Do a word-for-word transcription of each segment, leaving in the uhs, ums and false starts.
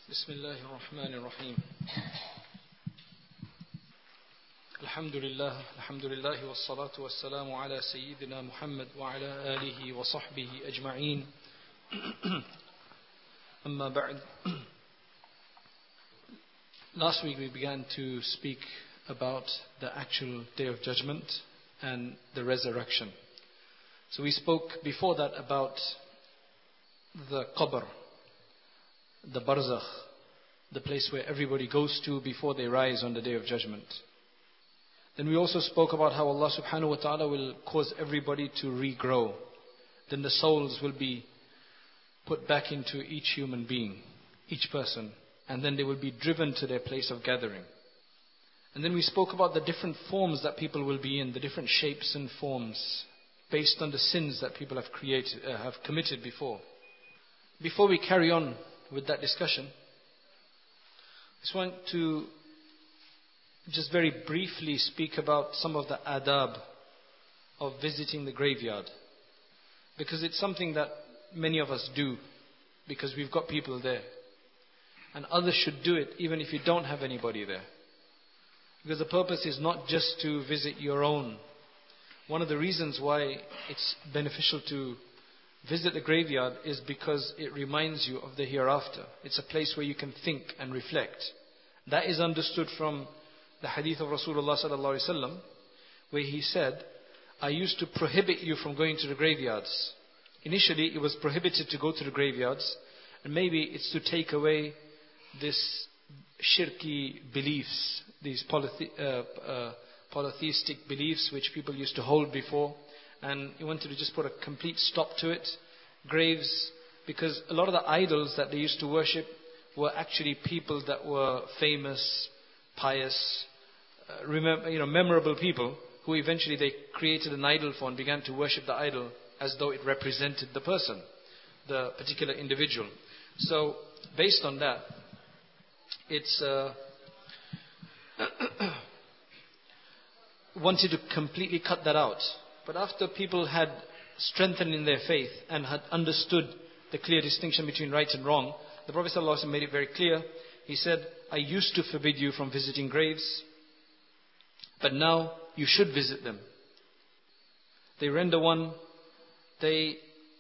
بسم الله الرحمن الرحيم الحمد لله الحمد لله والصلاة والسلام على سيدنا محمد وعلى آله وصحبه أجمعين أما بعد. Last week we began to speak about the actual day of judgment and the resurrection. So we spoke before that about the qabr, the barzakh, the place where everybody goes to before they rise on the day of judgment. Then we also spoke about how Allah subhanahu wa ta'ala will cause everybody to regrow. Then the souls will be put back into each human being, each person, and then they will be driven to their place of gathering. And then we spoke about the different forms that people will be in, the different shapes and forms based on the sins that people have created, uh, have committed before. Before we carry on with that discussion, I just want to just very briefly speak about some of the adab of visiting the graveyard, because it's something that many of us do because we've got people there, and others should do it even if you don't have anybody there, because the purpose is not just to visit your own. One of the reasons why it's beneficial to visit the graveyard is because it reminds you of the hereafter. It's a place where you can think and reflect. That is understood from the hadith of Rasulullah sallallahu alaihi wasallam, where he said, I used to prohibit you from going to the graveyards. Initially it was prohibited to go to the graveyards, and maybe it's to take away this shirky beliefs, these polythe- uh, uh, polytheistic beliefs which people used to hold before. And he wanted to just put a complete stop to it. Graves, because a lot of the idols that they used to worship were actually people that were famous, pious, uh, remember, you know, memorable people who eventually they created an idol for and began to worship the idol as though it represented the person, the particular individual. So, based on that, it's uh, wanted to completely cut that out. But after people had strengthened in their faith and had understood the clear distinction between right and wrong, the Prophet ﷺ made it very clear. He said, I used to forbid you from visiting graves, but now you should visit them. They render one, they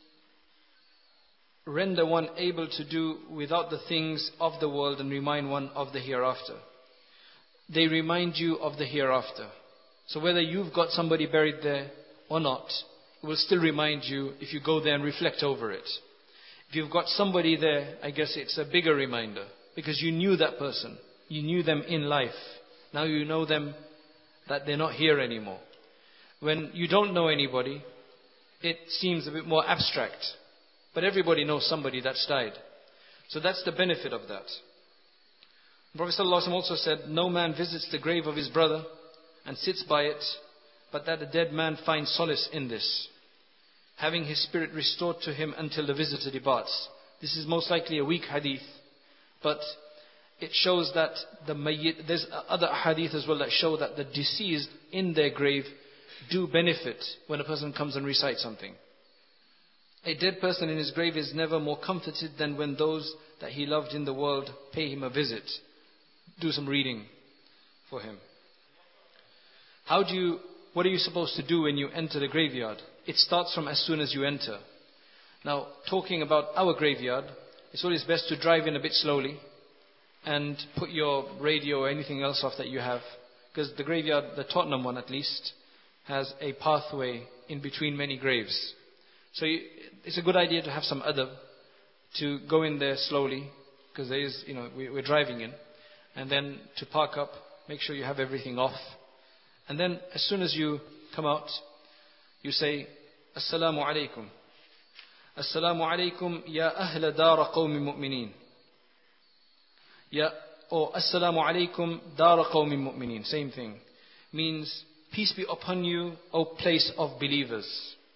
render one able to do without the things of the world and remind one of the hereafter. They remind you of the hereafter. So whether you've got somebody buried there or not, it will still remind you if you go there and reflect over it. If you've got somebody there, I guess it's a bigger reminder, because you knew that person. You knew them in life. Now you know them that they're not here anymore. When you don't know anybody, it seems a bit more abstract. But everybody knows somebody that's died. So that's the benefit of that. The Prophet ﷺ also said, no man visits the grave of his brother and sits by it, but that the dead man finds solace in this, having his spirit restored to him until the visitor departs. This is most likely a weak hadith, but it shows that the mayyit, there's other hadith as well that show that the deceased in their grave do benefit when a person comes and recites something. A dead person in his grave is never more comforted than when those that he loved in the world pay him a visit, do some reading for him. How do you What are you supposed to do when you enter the graveyard? It starts from as soon as you enter. Now, talking about our graveyard, it's always best to drive in a bit slowly and put your radio or anything else off that you have. Because the graveyard, the Tottenham one at least, has a pathway in between many graves. So you, it's a good idea to have some adab, to go in there slowly, because there is, you know, we, we're driving in. And then to park up, make sure you have everything off. And then as soon as you come out, you say, Assalamu alaikum. Assalamu alaikum ya ahla dara qawmi mu'mineen. Ya, or Assalamu alaikum dara qawmi mu'mineen. Same thing. Means, peace be upon you, O place of believers.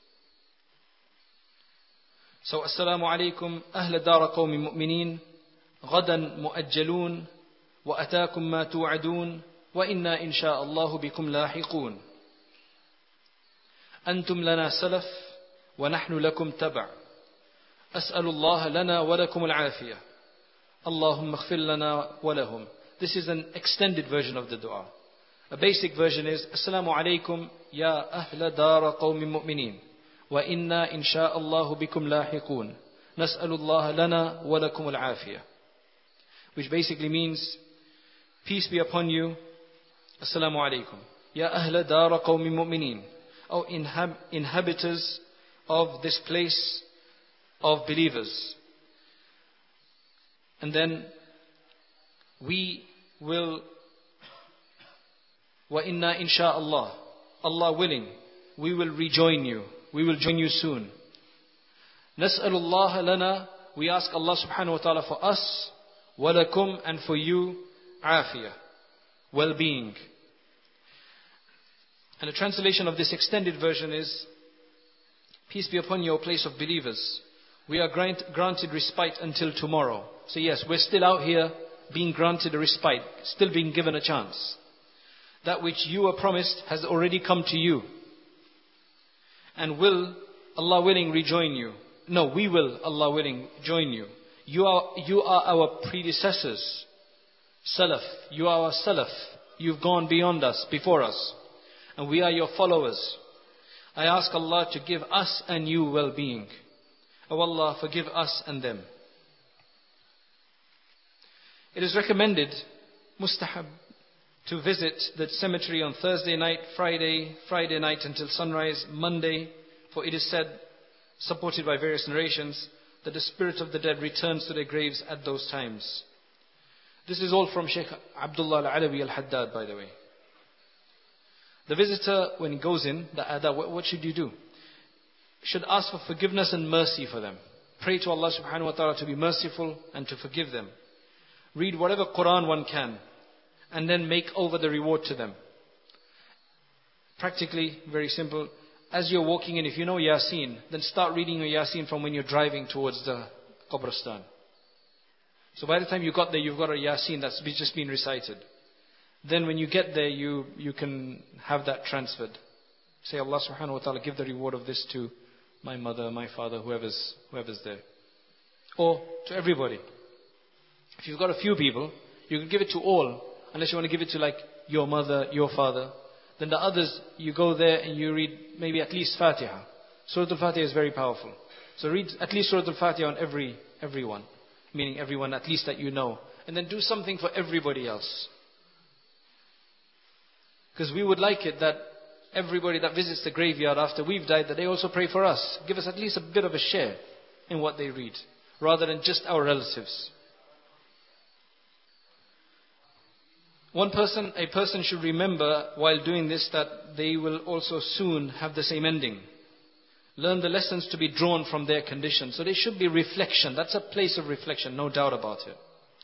So, Assalamu alaikum ahla dara qawmi mu'mineen. غدا مؤجلون وأتاكم ما توعدون وإنا إن شاء الله بكم لاحقون أنتم لنا سلف ونحن لكم تبع أسأل الله لنا ولكم العافية Allahumma ighfir lana wa lahum. This is an extended version of the dua. A basic version is Assalamu alaikum ya ahla dara qawmi mu'minin wa inna insha'Allahu bikum lahiqun nas'alullah lana wa lakum al-afiyah, which basically means peace be upon you, Assalamu alaikum ya ahla dara qawmi mu'minin, O inhab- inhabitants of this place of believers. And then we will, wa inna insha'Allah, Allah willing, we will rejoin you. We will join you soon. Nas'alullah lana, we ask Allah subhanahu wa ta'ala for us, wa lakum, and for you, afiyah, well-being. And the translation of this extended version is, peace be upon you, O place of believers. We are grant, granted respite until tomorrow. So yes, we're still out here being granted a respite, still being given a chance. That which you were promised has already come to you. And will, Allah willing, rejoin you. No, we will, Allah willing, join you. You are, you are our predecessors. Salaf. You are our Salaf. You've gone beyond us, before us. And we are your followers. I ask Allah to give us and you well-being. O Allah, forgive us and them. It is recommended, mustahab, to visit the cemetery on Thursday night, Friday, Friday night until sunrise, Monday, for it is said, supported by various narrations, that the spirit of the dead returns to their graves at those times. This is all from Shaykh Abdullah Al-Alawi Al-Haddad, by the way. The visitor, when he goes in, the adab, what should you do? Should ask for forgiveness and mercy for them. Pray to Allah subhanahu wa ta'ala to be merciful and to forgive them. Read whatever Quran one can, and then make over the reward to them. Practically, very simple. As you're walking in, if you know Yasin, then start reading your Yasin from when you're driving towards the Qabristan. So by the time you got there, you've got a Yasin that's just been recited. Then when you get there, you, you can have that transferred. Say, Allah subhanahu wa ta'ala, give the reward of this to my mother, my father, whoever's, whoever's there. Or to everybody. If you've got a few people, you can give it to all. Unless you want to give it to like your mother, your father. Then the others, you go there and you read maybe at least Fatiha. Surah Al-Fatiha is very powerful. So read at least Surah Al-Fatiha on every, everyone. Meaning everyone at least that you know. And then do something for everybody else. Because we would like it that everybody that visits the graveyard after we've died, that they also pray for us. Give us at least a bit of a share in what they read. Rather than just our relatives. One person, a person should remember while doing this that they will also soon have the same ending. Learn the lessons to be drawn from their condition. So there should be reflection. That's a place of reflection, no doubt about it.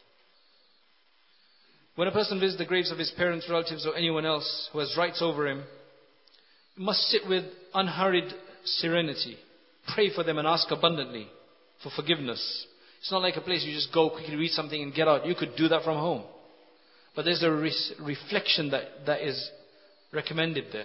When a person visits the graves of his parents, relatives or anyone else who has rights over him, he must sit with unhurried serenity. Pray for them and ask abundantly for forgiveness. It's not like a place you just go quickly, read something and get out. You could do that from home. But there's a re- reflection that, that is recommended there.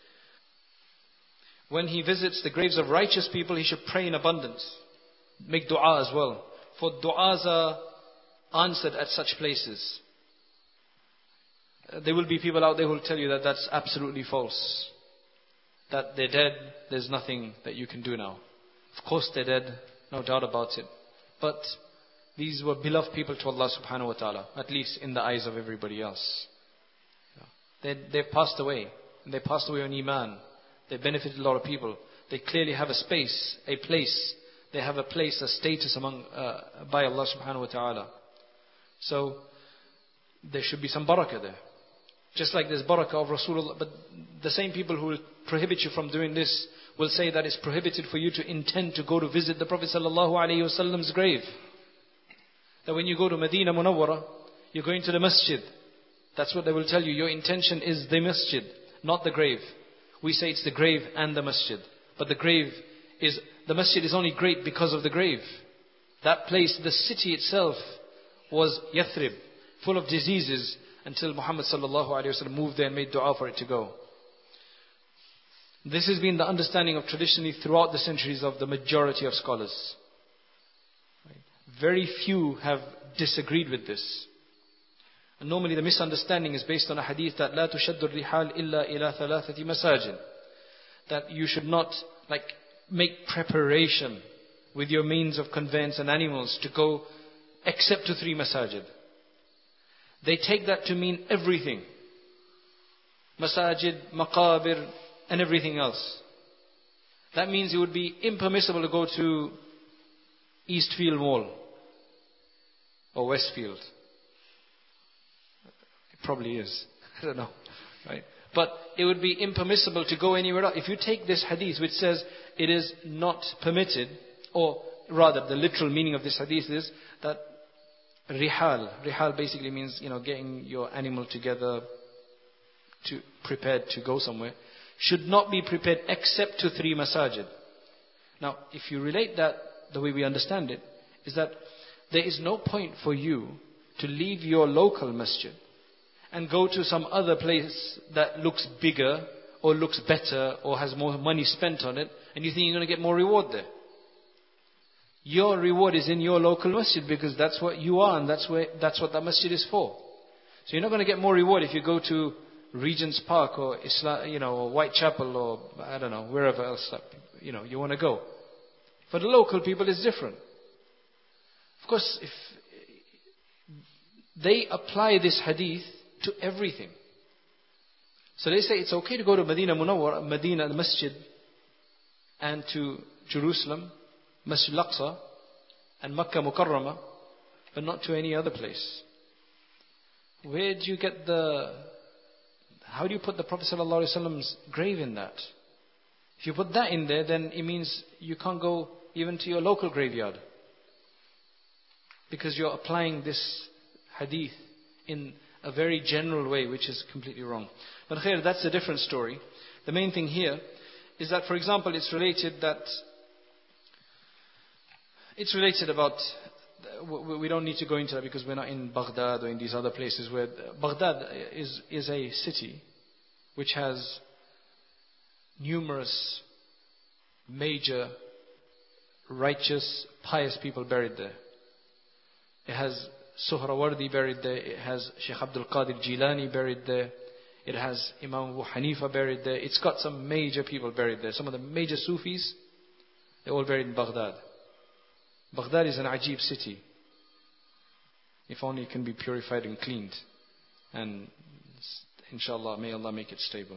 When he visits the graves of righteous people, he should pray in abundance. Make dua as well. For du'as are answered at such places. There will be people out there who will tell you that that's absolutely false. That they're dead, there's nothing that you can do now. Of course they're dead, no doubt about it. But these were beloved people to Allah subhanahu wa ta'ala, at least in the eyes of everybody else. They, they passed away. And they passed away on Iman. They benefited a lot of people. They clearly have a space, a place. They have a place, a status among uh, by Allah subhanahu wa ta'ala. So, there should be some barakah there. Just like there's barakah of Rasulullah. But the same people who will prohibit you from doing this will say that it's prohibited for you to intend to go to visit the Prophet sallallahu alaihi wasallam's grave. That when you go to Medina Munawwara, you're going to the masjid. That's what they will tell you. Your intention is the masjid, not the grave. We say it's the grave and the masjid. But the grave is, the masjid is only great because of the grave. That place, the city itself was Yathrib, full of diseases until Muhammad sallallahu alaihi wasallam moved there and made dua for it to go. This has been the understanding of traditionally throughout the centuries of the majority of scholars. Very few have disagreed with this. And normally the misunderstanding is based on a hadith that لا تشد الرحال إلا إلى ثلاثة مساجد. That you should not like make preparation with your means of conveyance and animals to go except to three masajid. They take that to mean everything. Masajid, maqabir, and everything else. That means it would be impermissible to go to Eastfield Mall or Westfield. It probably is. I don't know. Right? But it would be impermissible to go anywhere else. If you take this hadith which says it is not permitted, or rather the literal meaning of this hadith is that rihal, rihal basically means, you know, getting your animal together to prepared to go somewhere, should not be prepared except to three masajid. Now, if you relate that the way we understand it, is that there is no point for you to leave your local masjid and go to some other place that looks bigger or looks better or has more money spent on it, and you think you're going to get more reward there. Your reward is in your local masjid because that's what you are and that's where that's what that masjid is for. So you're not going to get more reward if you go to Regent's Park or Islam, you know, or Whitechapel or I don't know, wherever else that, you know, you want to go. For the local people, it's different. Of course, if they apply this hadith to everything. So they say it's okay to go to Medina Munawwar, Medina Masjid, and to Jerusalem, Masjid Al-Aqsa, and Makkah Mukarramah, but not to any other place. Where do you get the... How do you put the Prophet ﷺ's grave in that? If you put that in there, then it means you can't go even to your local graveyard. Because you're applying this hadith in a very general way, which is completely wrong. But khair, that's a different story. The main thing here is that, for example, it's related that... It's related about... We don't need to go into that because we're not in Baghdad or in these other places where Baghdad is, is a city which has numerous major righteous pious people buried there. It has Suhrawardi buried there. It has Sheikh Abdul Qadir Jilani buried there. It has Imam Abu Hanifa buried there. It's got some major people buried there. Some of the major Sufis, they're all buried in Baghdad. Baghdad is an ajib city. If only it can be purified and cleaned. And inshallah, may Allah make it stable.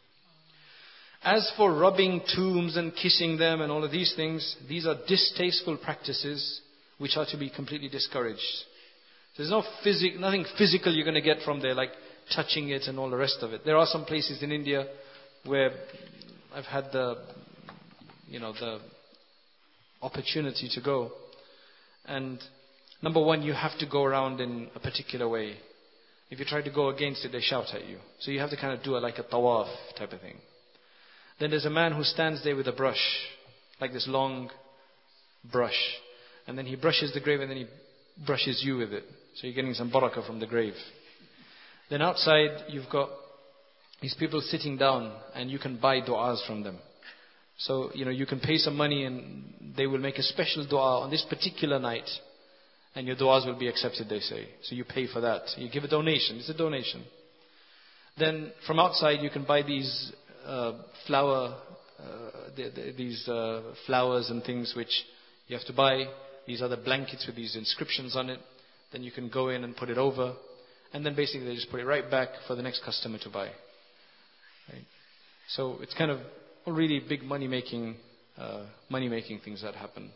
As for rubbing tombs and kissing them and all of these things, these are distasteful practices which are to be completely discouraged. There's no physic, nothing physical you're going to get from there, like touching it and all the rest of it. There are some places in India where I've had the, you know, the opportunity to go. And number one, you have to go around in a particular way. If you try to go against it, they shout at you. So you have to kind of do it like a tawaf type of thing. Then there's a man who stands there with a brush, like this long brush. And then he brushes the grave and then he brushes you with it. So you're getting some barakah from the grave. Then outside, you've got these people sitting down and you can buy du'as from them. So, you know, you can pay some money and they will make a special dua on this particular night. And your du'as will be accepted, they say. So you pay for that. You give a donation. It's a donation. Then from outside you can buy these uh, flower, uh, the, the, these uh, flowers and things which you have to buy. These are the blankets with these inscriptions on it. Then you can go in and put it over. And then basically they just put it right back for the next customer to buy. Right? So it's kind of really big money making, uh, money making things that happen.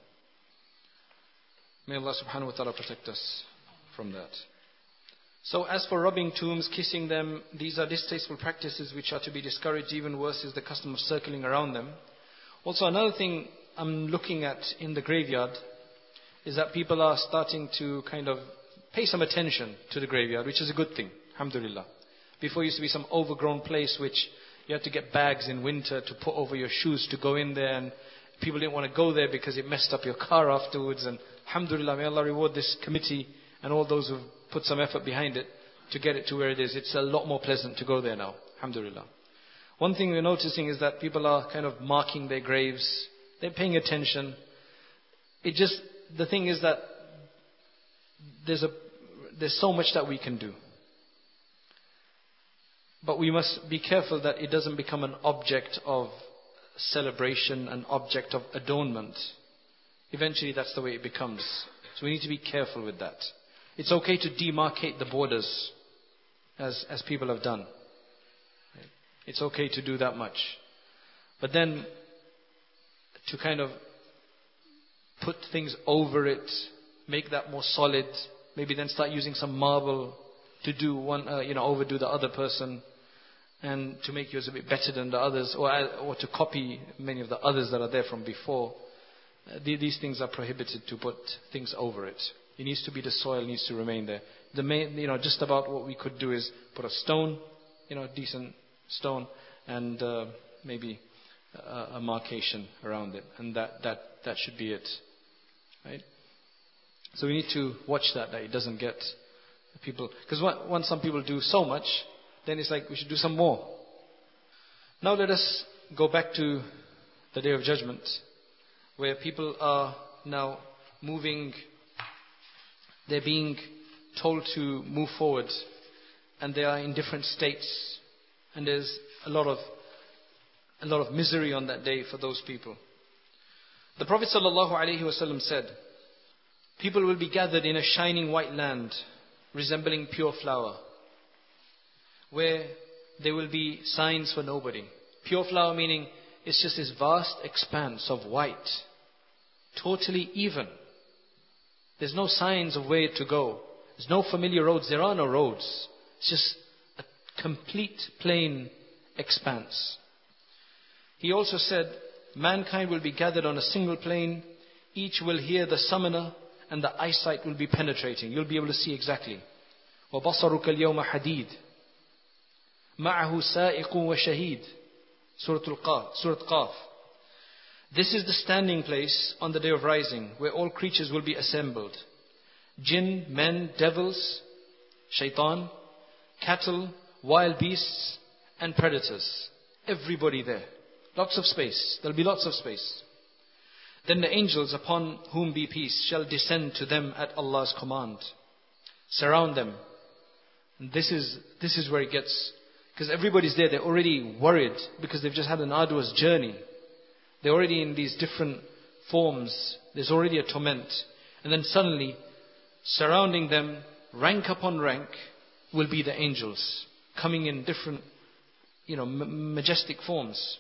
May Allah subhanahu wa ta'ala protect us from that. So as for rubbing tombs, kissing them, these are distasteful practices which are to be discouraged. Even worse is the custom of circling around them. Also another thing I'm looking at in the graveyard is that people are starting to kind of pay some attention to the graveyard, which is a good thing, alhamdulillah. Before it used to be some overgrown place which you had to get bags in winter to put over your shoes to go in there, and people didn't want to go there because it messed up your car afterwards. And alhamdulillah, may Allah reward this committee and all those who've put some effort behind it to get it to where it is. It's a lot more pleasant to go there now, alhamdulillah. One thing we're noticing is that people are kind of marking their graves. They're paying attention. It just, the thing is that there's a there's so much that we can do. But we must be careful that it doesn't become an object of celebration, an object of adornment. Eventually that's the way it becomes. So we need to be careful with that. It's okay to demarcate the borders, as, as people have done. It's okay to do that much. But then to kind of put things over it, make that more solid, maybe then start using some marble to do one, uh, you know, overdo the other person, and to make yours a bit better than the others, or or to copy many of the others that are there from before. Uh, these things are prohibited, to put things over it. It needs to be the soil, needs to remain there. The main, you know, just about what we could do is put a stone, you know, decent stone, and uh, maybe a, a markation around it, and that that that should be it, right? So we need to watch that, that it doesn't get people, because once some people do so much, then it's like we should do some more. Now let us go back to the Day of Judgment, where people are now moving, they're being told to move forward, and they are in different states, and there's a lot of a lot of misery on that day for those people. The Prophet ﷺ said, people will be gathered in a shining white land, resembling pure flour, where there will be signs for nobody. Pure flour meaning it's just this vast expanse of white, totally even. There's no signs of where to go. There's no familiar roads. There are no roads. It's just a complete plain expanse. He also said, mankind will be gathered on a single plane. Each will hear the summoner, and the eyesight will be penetrating. You'll be able to see exactly. وَبَصَرُكَ الْيَوْمَ حَدِيدٌ مَعَهُ سَائِقٌ وَشَهِيدٌ Surah Al-Qaf, Surah Qaf. This is the standing place on the day of rising, where all creatures will be assembled. Jinn, men, devils, shaitan, cattle, wild beasts, and predators. Everybody there. Lots of space. There'll be lots of space. Then the angels, upon whom be peace, shall descend to them at Allah's command. Surround them. And this is, this is where it gets, because everybody's there, they're already worried, because they've just had an arduous journey. They're already in these different forms. There's already a torment. And then suddenly, surrounding them, rank upon rank, will be the angels, coming in different, you know, m- majestic forms.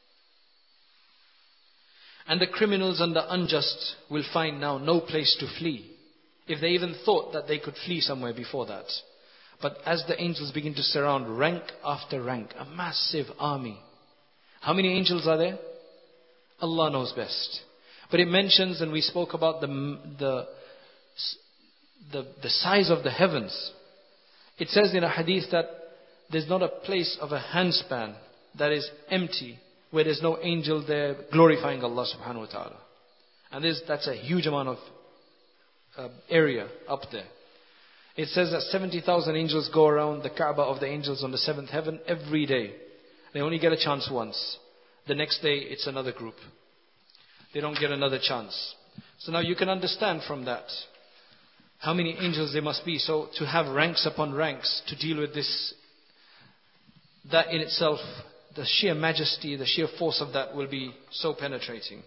And the criminals and the unjust will find now no place to flee, if they even thought that they could flee somewhere before that. But as the angels begin to surround rank after rank, a massive army. How many angels are there? Allah knows best. But it mentions, and we spoke about the the the, the size of the heavens. It says in a hadith that there's not a place of a handspan that is empty, where there's no angel there glorifying Allah subhanahu wa ta'ala. And this, that's a huge amount of uh, area up there. It says that seventy thousand angels go around the Kaaba of the angels on the seventh heaven every day. They only get a chance once. The next day it's another group. They don't get another chance. So now you can understand from that how many angels there must be. So to have ranks upon ranks to deal with this, that in itself, the sheer majesty, the sheer force of that will be so penetrating.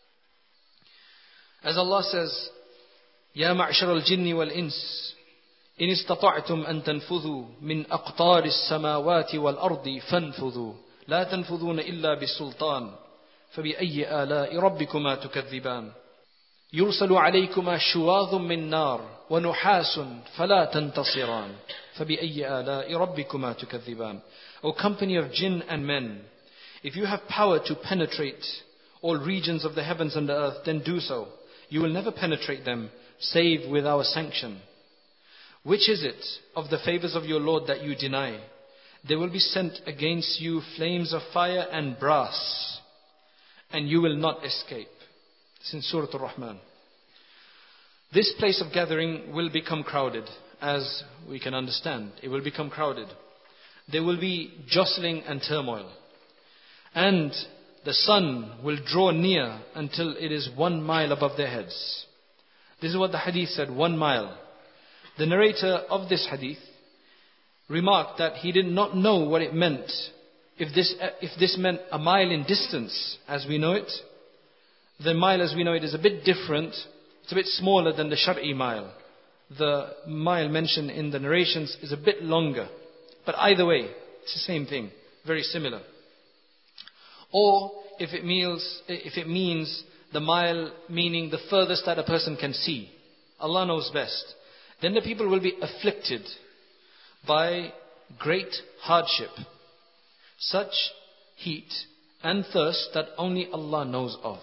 As Allah says, يَا مَعْشَرَ الْجِنِّ وَالْإِنسِ إِنِ اسْتَطَعْتُمْ أَن تَنْفُذُوا مِنْ أَقْطَارِ السَّمَاوَاتِ وَالْأَرْضِ فَانْفُذُوا لَا تَنْفُذُونَ إِلَّا بِالسُّلْطَانِ فَبِأَيِّ آلَاءِ رَبِّكُمَا تُكَذِّبَانِ يُرْسَلُ عَلَيْكُمَا شُوَاظٌ مِّن نَّارٍ وَنُحَاسٌ فَلَا تَنْتَصِرَانِ فَبِأَيِّ آلَاءِ رَبِّكُمَا تُكَذِّبَانِ O company of jinn and men, if you have power to penetrate all regions of the heavens and the earth, then do so. You will never penetrate them, save with our sanction. Which is it of the favors of your Lord that you deny? There will be sent against you flames of fire and brass, and you will not escape. It's in Surah Al-Rahman. This place of gathering will become crowded, as we can understand. It will become crowded. There will be jostling and turmoil. And the sun will draw near until it is one mile above their heads. This is what the hadith said, one mile. The narrator of this hadith remarked that he did not know what it meant. If this, if this meant a mile in distance as we know it, the mile as we know it is a bit different. It's a bit smaller than the Shar'i mile. The mile mentioned in the narrations is a bit longer. But either way, it's the same thing. Very similar. Or if it means, if it means the mile meaning the furthest that a person can see. Allah knows best. Then the people will be afflicted by great hardship. Such heat and thirst that only Allah knows of.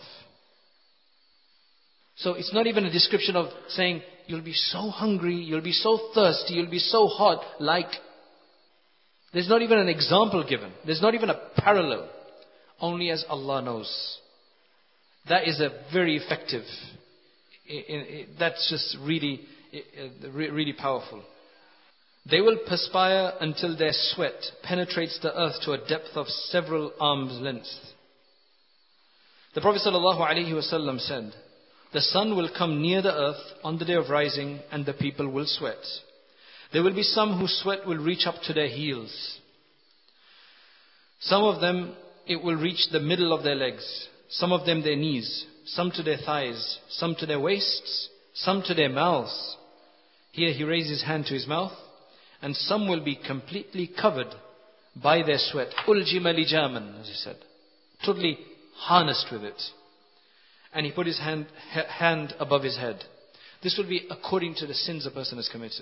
So it's not even a description of saying, you'll be so hungry, you'll be so thirsty, you'll be so hot, like... There's not even an example given. There's not even a parallel. Only as Allah knows. That is a very effective... That's just really, really powerful. They will perspire until their sweat penetrates the earth to a depth of several arms' length. The Prophet ﷺ said, the sun will come near the earth on the day of rising and the people will sweat. There will be some whose sweat will reach up to their heels. Some of them, it will reach the middle of their legs. Some of them their knees. Some to their thighs. Some to their waists. Some to their mouths. Here he raised his hand to his mouth. And some will be completely covered by their sweat. Uljima lijaman, as he said. Totally harnessed with it. And he put his hand, hand above his head. This will be according to the sins a person has committed.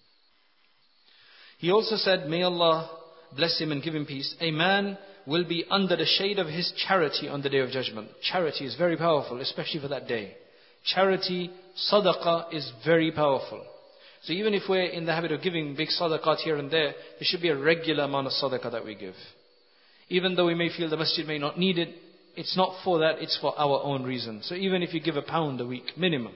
He also said, may Allah bless him and give him peace. A man will be under the shade of his charity on the day of judgment. Charity is very powerful, especially for that day. Charity, sadaqah is very powerful. So even if we're in the habit of giving big sadaqat here and there, there should be a regular amount of sadaqah that we give. Even though we may feel the masjid may not need it, it's not for that, it's for our own reason. So even if you give a pound a week, minimum.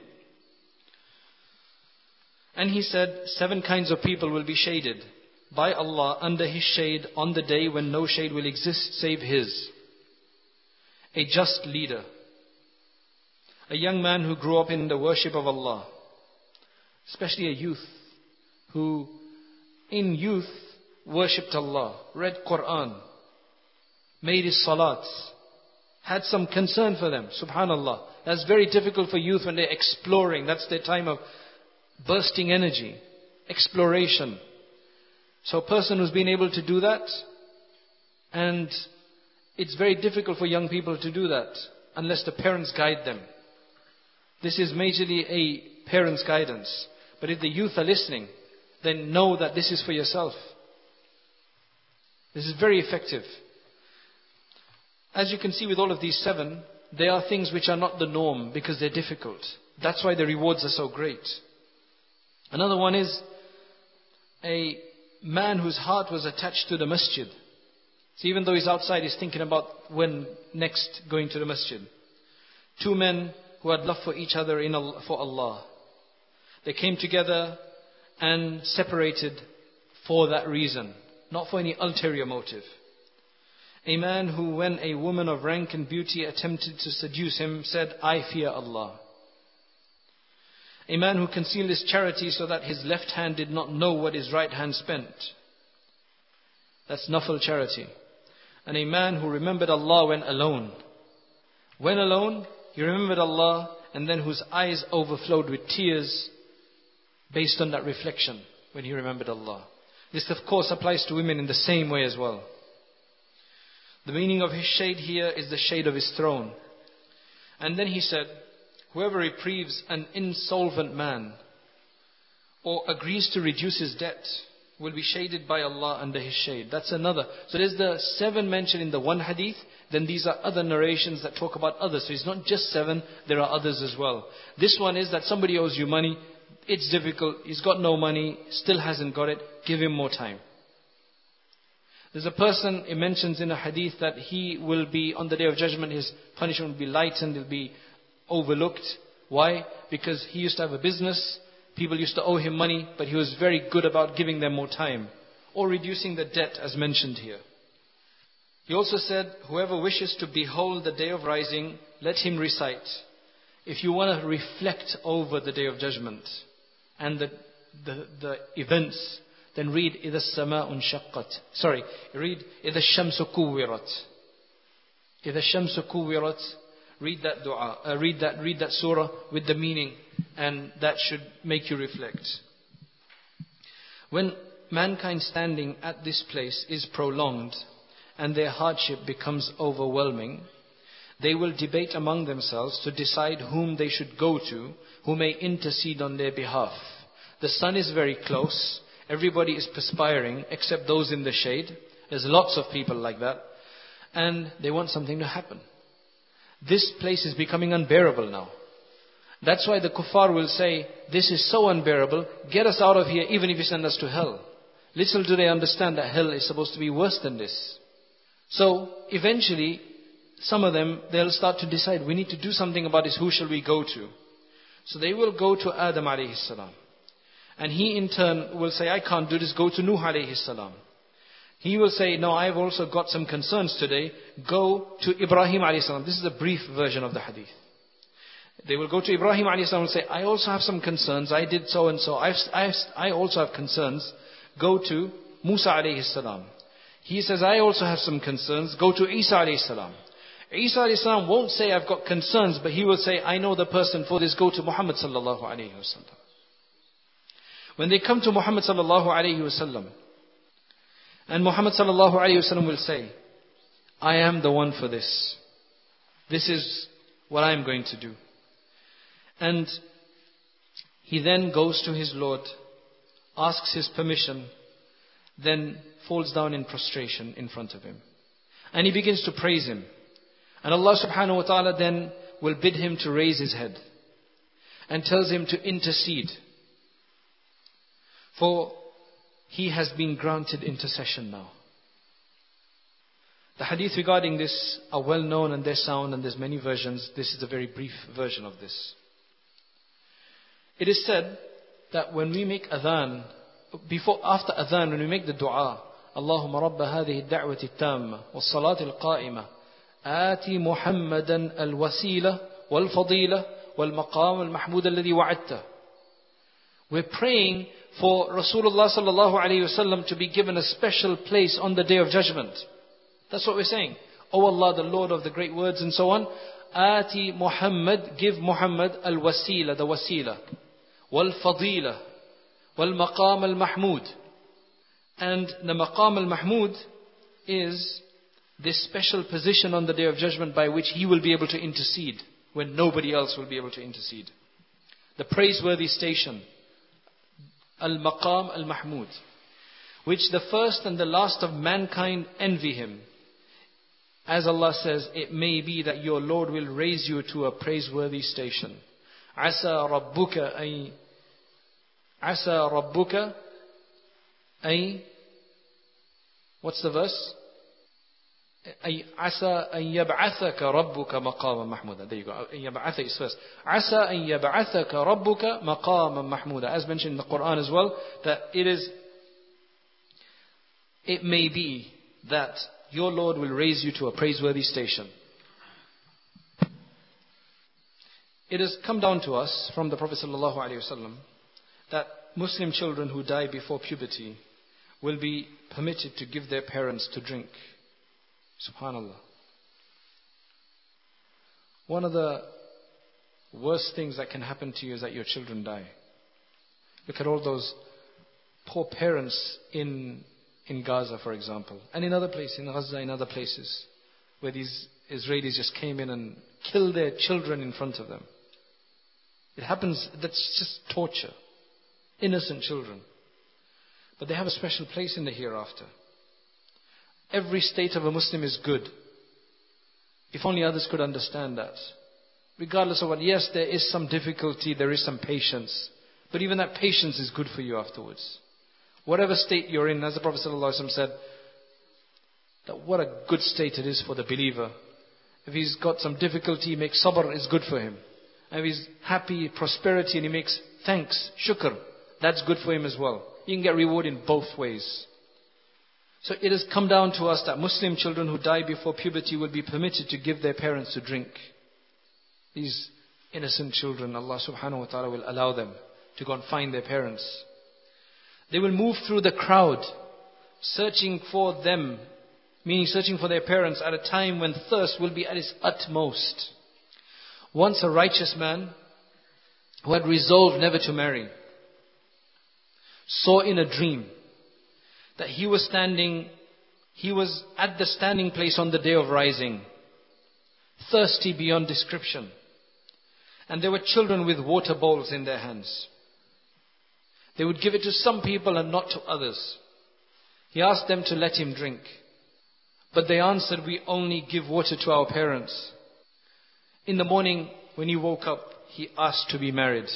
And he said, seven kinds of people will be shaded by Allah under His shade on the day when no shade will exist save His. A just leader. A young man who grew up in the worship of Allah. Especially a youth who in youth worshipped Allah, read Quran, made his salats, had some concern for them. Subhanallah. That's very difficult for youth when they're exploring. That's their time of bursting energy, exploration. So a person who's been able to do that, and it's very difficult for young people to do that unless the parents guide them. This is majorly a parent's guidance. But if the youth are listening, then know that this is for yourself. This is very effective. As you can see with all of these seven, there are things which are not the norm because they're difficult. That's why the rewards are so great. Another one is a man whose heart was attached to the masjid. So even though he's outside, he's thinking about when next going to the masjid. Two men who had love for each other in Allah, for Allah. They came together and separated for that reason, not for any ulterior motive. A man who, when a woman of rank and beauty attempted to seduce him, said, I fear Allah. A man who concealed his charity so that his left hand did not know what his right hand spent. That's nafil charity. And a man who remembered Allah when alone. When alone, he remembered Allah, and then whose eyes overflowed with tears based on that reflection when he remembered Allah. This of course applies to women in the same way as well. The meaning of his shade here is the shade of his throne. And then he said, whoever reprieves an insolvent man or agrees to reduce his debt will be shaded by Allah under His shade. That's another. So there's the seven mentioned in the one hadith. Then these are other narrations that talk about others. So it's not just seven, there are others as well. This one is that somebody owes you money. It's difficult. He's got no money, still hasn't got it. Give him more time. There's a person, it mentions in a hadith that he will be, on the day of judgment, his punishment will be lightened, will be overlooked. Why? Because he used to have a business. People used to owe him money, but he was very good about giving them more time. Or reducing the debt as mentioned here. He also said, whoever wishes to behold the day of rising, let him recite. If you want to reflect over the day of judgment and the the, the events, then read إِذَا السَّمَاءُ انشَقَّتْ. Sorry, read إِذَا الشَّمْسُ كُوِّرَتْ. إِذَا الشَّمْسُ كُوِّرَتْ. Read that dua, uh, read that, read that surah with the meaning, and that should make you reflect. When mankind's standing at this place is prolonged and their hardship becomes overwhelming, they will debate among themselves to decide whom they should go to, who may intercede on their behalf. The sun is very close, everybody is perspiring except those in the shade. There's lots of people like that, and they want something to happen. This place is becoming unbearable now. That's why the kuffar will say, this is so unbearable, get us out of here even if you send us to hell. Little do they understand that hell is supposed to be worse than this. So eventually, some of them, they'll start to decide, we need to do something about this, who shall we go to? So they will go to Adam alayhi salam. And he in turn will say, I can't do this, go to Nuh alayhi salam. He will say, no, I've also got some concerns today, go to Ibrahim alayhi salam. This is a brief version of the hadith. They will go to Ibrahim alayhi salam and say, I also have some concerns, I did so and so, I've, I've, I also have concerns, go to Musa alayhi salam. He says, I also have some concerns, go to Isa alayhi salam. Isa alayhi salam won't say, I've got concerns, but he will say, I know the person for this, go to Muhammad sallallahu alayhi wasallam. When they come to Muhammad sallallahu alayhi wasallam, and Muhammad sallallahu alayhi wasallam will say, I am the one for this. This is what I am going to do. And he then goes to his Lord, asks his permission, then falls down in prostration in front of him. And he begins to praise him. And Allah subhanahu wa ta'ala then will bid him to raise his head and tells him to intercede. For he has been granted intercession now. The hadith regarding this are well known and they're sound, and there's many versions. This is a very brief version of this. It is said that when we make adhan, before, after adhan, when we make the dua, Allahumma rabba hadhihi ad-da'wati at-tamma was-salati al-qa'imah آتي محمدا الوسيلة والفضيلة والمقام المحمود الذي وعدته. We're praying for Rasulullah sallallahu alayhi wasallam to be given a special place on the day of judgment. That's what we're saying. Oh Allah, the Lord of the great words and so on. Ati Muhammad, give Muhammad al-wasila, the wasila. Wal-fadila. Wal-maqam al-mahmud. And the maqam al-mahmud is this special position on the day of judgment by which he will be able to intercede when nobody else will be able to intercede. The praiseworthy station. Al-Maqam Al-Mahmud, which the first and the last of mankind envy him. As Allah says, it may be that your Lord will raise you to a praiseworthy station. Asa Rabbuka ay Asa Rabbuka ay What's the verse? أي عسى أن يبعثك ربك مقاما محمودا. There you go. أن يبعثك is first. عسى أن يبعثك ربك مقاما محمودا. As mentioned in the Quran as well, that it is, it may be that your Lord will raise you to a praiseworthy station. It has come down to us from the Prophet sallallahu alaihi wasallam that Muslim children who die before puberty will be permitted to give their parents to drink. Subhanallah. One of the worst things that can happen to you is that your children die. Look at all those poor parents in in Gaza, for example, and in other places, in Gaza, in other places, where these Israelis just came in and killed their children in front of them. It happens, that's just torture. Innocent children. But they have a special place in the hereafter. Every state of a Muslim is good. If only others could understand that. Regardless of what, yes, there is some difficulty, there is some patience. But even that patience is good for you afterwards. Whatever state you're in, as the Prophet ﷺ said, that what a good state it is for the believer. If he's got some difficulty, he makes sabr, is good for him. And if he's happy, prosperity, and he makes thanks, shukr, that's good for him as well. You can get reward in both ways. So it has come down to us that Muslim children who die before puberty will be permitted to give their parents to drink. These innocent children, Allah subhanahu wa ta'ala will allow them to go and find their parents. They will move through the crowd, searching for them, meaning searching for their parents at a time when thirst will be at its utmost. Once a righteous man who had resolved never to marry saw in a dream that he was standing, he was at the standing place on the day of rising, thirsty beyond description. And there were children with water bowls in their hands. They would give it to some people and not to others. He asked them to let him drink. But they answered, we only give water to our parents. In the morning, when he woke up, he asked to be married,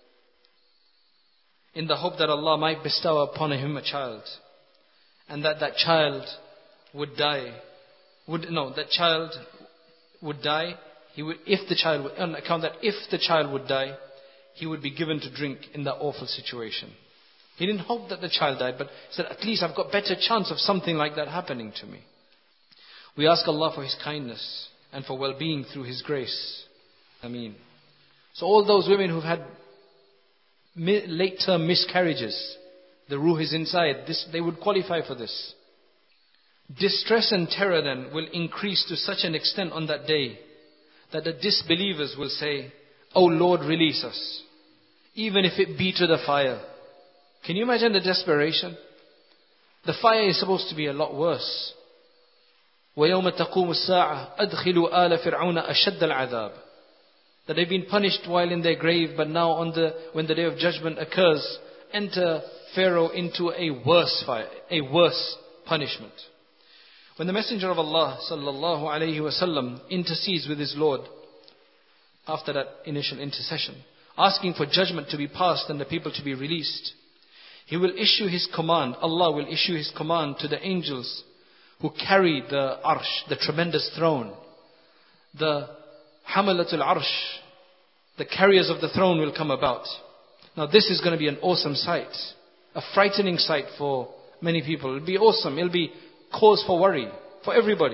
in the hope that Allah might bestow upon him a child, and that that child would die. Would no, that child would die. He would, if the child would, on account that if the child would die, he would be given to drink in that awful situation. He didn't hope that the child died, but he said, at least I've got better chance of something like that happening to me. We ask Allah for His kindness and for well-being through His grace. Ameen. So all those women who've had late-term miscarriages, the ruh is inside, this, they would qualify for this. Distress and terror then will increase to such an extent on that day that the disbelievers will say, "Oh Lord, release us, even if it be to the fire." Can you imagine the desperation? The fire is supposed to be a lot worse. وَيَوْمَ تَقُومُ السَّاعَةِ أَدْخِلُوا آلَ فِرْعَوْنَ أَشَدَّ الْعَذَابِ. That they've been punished while in their grave, but now on the when the day of judgment occurs, enter Pharaoh into a worse fire, a worse punishment. When the Messenger of Allah sallallahu alaihi wasallam intercedes with his Lord after that initial intercession, asking for judgment to be passed and the people to be released, he will issue his command. Allah will issue his command to the angels who carry the arsh, the tremendous throne. The hamalatul arsh, the carriers of the throne, will come about. Now this is going to be an awesome sight, a frightening sight for many people. It'll be awesome. It'll be cause for worry for everybody.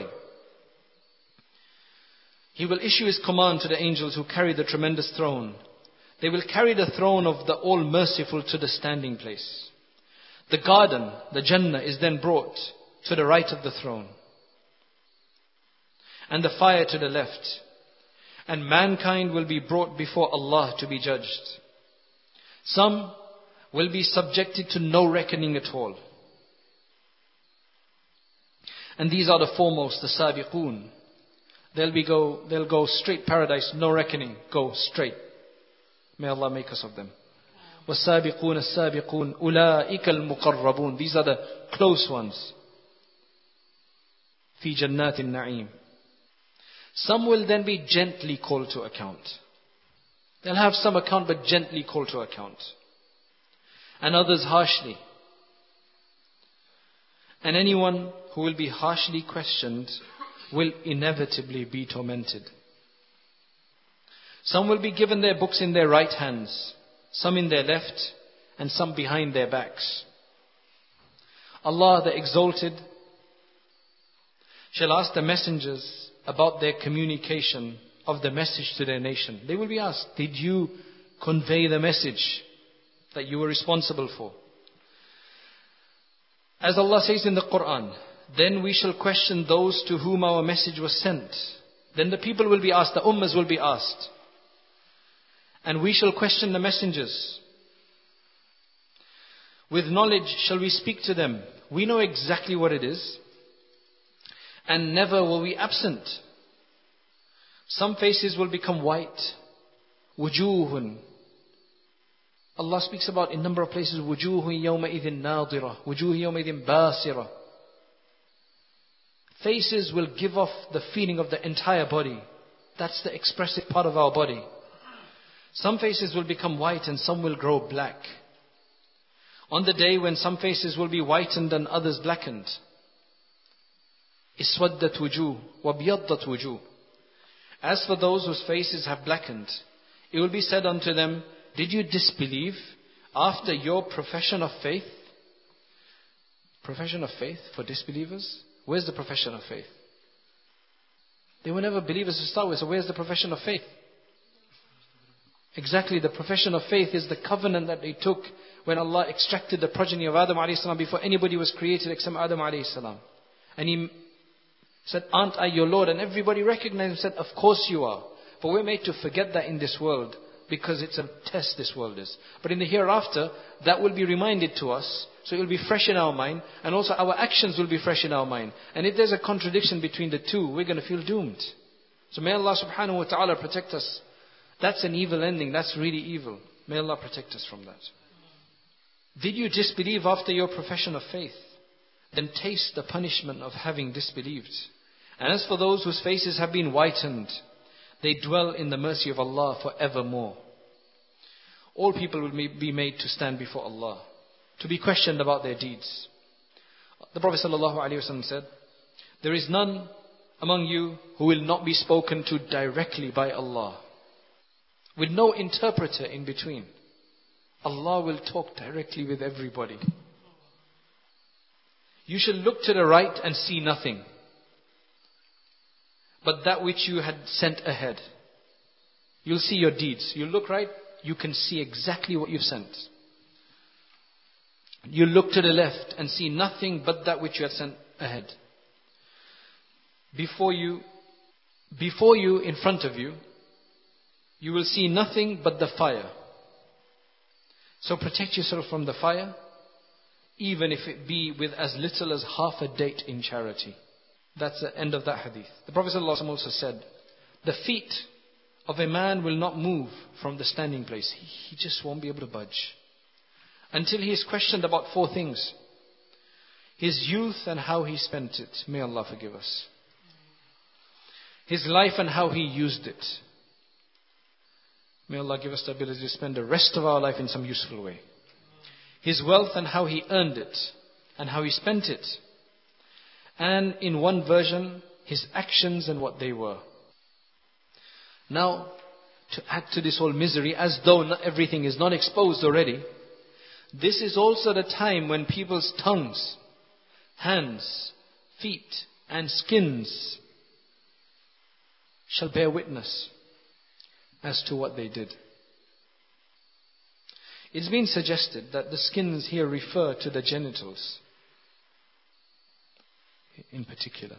He will issue his command to the angels who carry the tremendous throne. They will carry the throne of the All-Merciful to the standing place. The garden, the Jannah, is then brought to the right of the throne, and the fire to the left. And mankind will be brought before Allah to be judged. Some will be subjected to no reckoning at all. And these are the foremost, the sabiqun. They'll be go, they'll go straight paradise, no reckoning, go straight. May Allah make us of them. وَالسَّابِقُونَ السَّابِقُونَ أُولَٰئِكَ الْمُقَرَّبُونَ. These are the close ones. فِي جَنَّاتِ النَّعِيمِ. Some will then be gently called to account. They'll have some account, but gently called to account. And others harshly. And anyone who will be harshly questioned will inevitably be tormented. Some will be given their books in their right hands, some in their left, and some behind their backs. Allah the Exalted shall ask the messengers about their communication of the message to their nation. They will be asked, did you convey the message that you were responsible for? As Allah says in the Quran, then we shall question those to whom our message was sent. Then the people will be asked, the ummahs will be asked. And we shall question the messengers. With knowledge shall we speak to them. We know exactly what it is. And never were we absent. Some faces will become white. Wujuhun. Allah speaks about in a number of places, Wujuhun yawma idhin nadira. Wujuhun yawma idhin basira. Faces will give off the feeling of the entire body. That's the expressive part of our body. Some faces will become white and some will grow black. On the day when some faces will be whitened and others blackened. Iswaddat wujuh wa biyaddat wujuh. As for those whose faces have blackened, it will be said unto them, did you disbelieve after your profession of faith? Profession of faith for disbelievers? Where's the profession of faith? They were never believers to start with, so where's the profession of faith? Exactly, the profession of faith is the covenant that they took when Allah extracted the progeny of Adam alayhi salam before anybody was created except Adam alayhi salam. And he said, aren't I your Lord? And everybody recognized him and said, of course you are. But we're made to forget that in this world, because it's a test this world is. But in the hereafter, that will be reminded to us. So it will be fresh in our mind. And also our actions will be fresh in our mind. And if there's a contradiction between the two, we're going to feel doomed. So may Allah subhanahu wa ta'ala protect us. That's an evil ending. That's really evil. May Allah protect us from that. Did you disbelieve after your profession of faith? Then taste the punishment of having disbelieved. And as for those whose faces have been whitened, they dwell in the mercy of Allah forevermore. All people will be made to stand before Allah, to be questioned about their deeds. The Prophet ﷺ said, there is none among you who will not be spoken to directly by Allah, with no interpreter in between. Allah will talk directly with everybody. You shall look to the right and see nothing but that which you had sent ahead. You'll see your deeds. You look right, you can see exactly what you've sent. You look to the left and see nothing but that which you had sent ahead. Before you, before you, in front of you, you will see nothing but the fire. So protect yourself from the fire, even if it be with as little as half a date in charity. That's the end of that hadith. The Prophet ﷺ also said, the feet of a man will not move from the standing place. He, he just won't be able to budge until he is questioned about four things. His youth and how he spent it. May Allah forgive us. His life and how he used it. May Allah give us the ability to spend the rest of our life in some useful way. His wealth and how he earned it and how he spent it. And in one version, his actions and what they were. Now, to add to this whole misery, as though not everything is not exposed already, this is also the time when people's tongues, hands, feet, and skins shall bear witness as to what they did. It's been suggested that the skins here refer to the genitals in particular.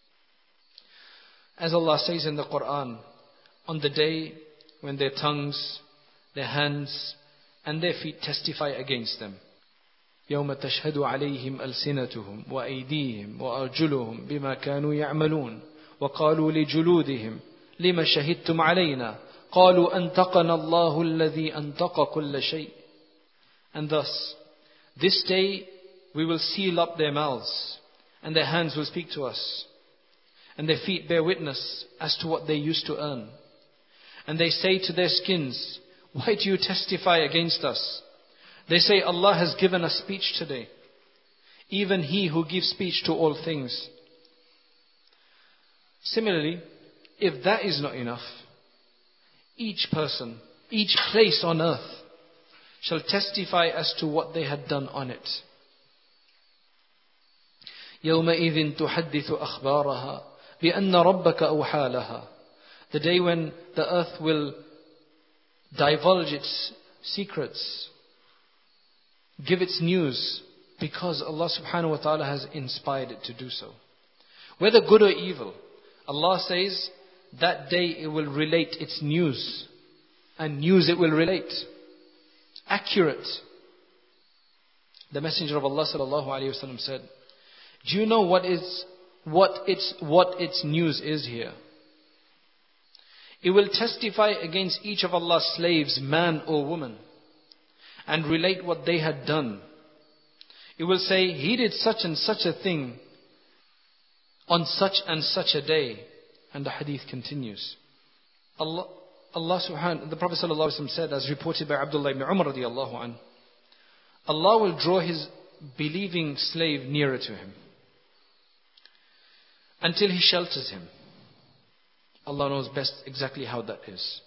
As Allah says in the Quran, on the day when their tongues, their hands, and their feet testify against them. يوم تشهد عليهم ألسنتهم وأيديهم وأرجلهم بما كانوا يعملون وقالوا لجلودهم لما شهدتم علينا قالوا أنطقنا الله الذي أنطق كل شيء. And thus, this day we will seal up their mouths, and their hands will speak to us, and their feet bear witness as to what they used to earn. And they say to their skins, why do you testify against us? They say, Allah has given us speech today, even He who gives speech to all things. Similarly, if that is not enough, each person, each place on earth shall testify as to what they had done on it. يومئذ تحدث أخبارها بأن ربك أوحى لها. The day when the earth will divulge its secrets, give its news, because Allah subhanahu wa ta'ala has inspired it to do so. Whether good or evil, Allah says that day it will relate its news, and news it will relate. Accurate. The Messenger of Allah sallallahu alaihi wasallam said, do you know what is what its what its news is here? It will testify against each of Allah's slaves, man or woman, and relate what they had done. It will say, he did such and such a thing on such and such a day. And the hadith continues. Allah, Allah subhanahu, the Prophet sallallahu alaihi wasallam said, as reported by Abdullah ibn Umar radiallahu anhu, Allah will draw his believing slave nearer to him until he shelters him. Allah knows best exactly how that is.